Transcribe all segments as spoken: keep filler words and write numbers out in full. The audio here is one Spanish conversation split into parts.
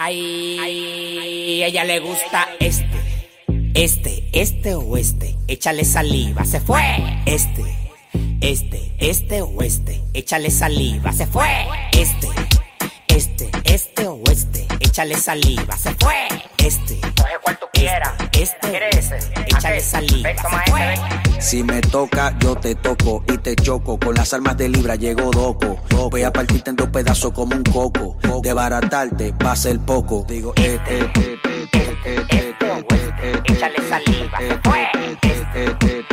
Ay, ay, ella le gusta este, este, este o este. Échale saliva, se fue. Este, este, este o este. Échale saliva, se fue. Este, este, este o este. Échale saliva, se fue. Este, coge cual tú quieras. Este, ¿Quieres ese? échale Aquel. saliva, Ven, se toma fue. ese, ven. Si me toca, yo te toco y te choco. Con las armas de Libra llego doco. Voy a partirte en dos pedazos como un coco. De baratarte va a ser poco. Digo, eh, eh, eh, eh, eh, eh, Este o este. Échale saliva, se fue. Este,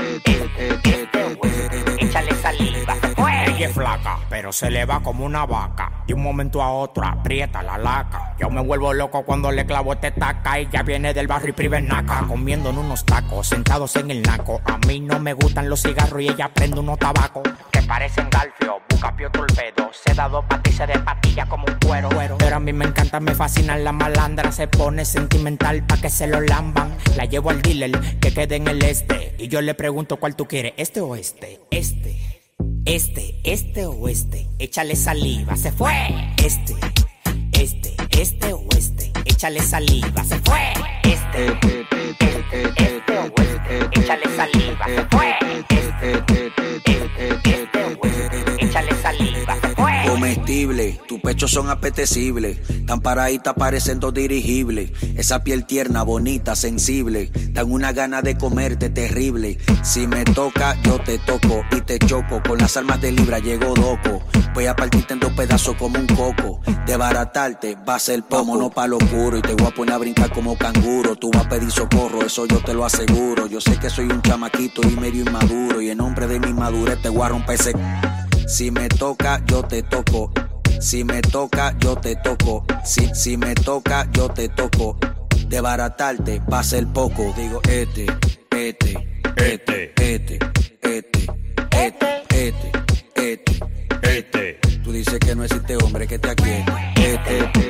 este o este. Échale saliva, se fue. Ella es flaca, pero se le va como una vaca. De un momento a otro aprieta la laca. Yo me vuelvo loco cuando le clavo este taca. Ella viene del barrio y prive naca. Comiendo en unos tacos, sentados en el naco. A mí no me gustan los cigarros y ella prende unos tabacos Que parecen galfio, bucapio torpedo. Se da dos patices de patilla como un cuero. Pero a mí me encanta, me fascinan la malandra. Se pone sentimental pa' que se lo lamban. La llevo al dealer que quede en el este. Y yo le pregunto cuál tú quieres, este o este. Este, este, este o este. Échale saliva, se fue. Este, este, este o este. Échale saliva, se fue. Este, este, este o este. Échale saliva, se fue. Este, este, este o este. Échale saliva, se fue. comestible, tus pechos son apetecibles. Tan paraditas parecen dos dirigibles. Esa piel tierna, bonita, sensible. Dan una gana de comerte terrible. Si me toca, yo te toco y te choco. Con las armas de Libra llego doco. Voy a partirte en dos pedazos como un coco. De baratarte va a ser poco. Vámonos pa' lo oscuro y te voy a poner a brincar como canguro. Tú vas a pedir socorro, eso yo te lo aseguro. Yo sé que soy un chamaquito y medio inmaduro. Y en nombre de mi madurez te voy a romper ese... Si me toca, yo te toco. Si me toca, yo te toco. Si, si me toca, yo te toco. De baratarte va a ser poco. Digo, este, este, este, este, este, este, este, este, este. Tú dices que no existe hombre que te aquiete. Este, este.